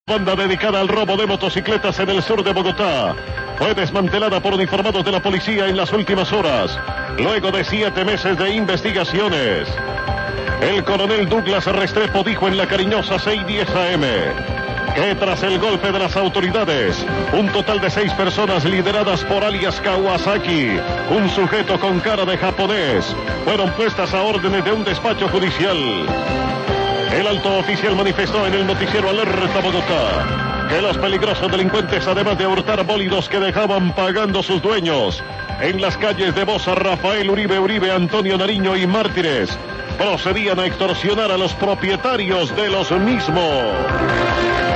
Banda dedicada al robo de motocicletas en el sur de Bogotá fue desmantelada por uniformados de la policía en las últimas horas, luego de 7 meses de investigaciones. El coronel Douglas Restrepo dijo en la cariñosa 610 AM que tras el golpe de las autoridades, un total de 6 personas lideradas por alias Kawasaki, un sujeto con cara de japonés, fueron puestas a órdenes de un despacho judicial. El alto oficial manifestó en el noticiero Alerta Bogotá que los peligrosos delincuentes, además de hurtar bólidos que dejaban pagando sus dueños en las calles de Bosa, Rafael Uribe, Antonio Nariño y Mártires, procedían a extorsionar a los propietarios de los mismos.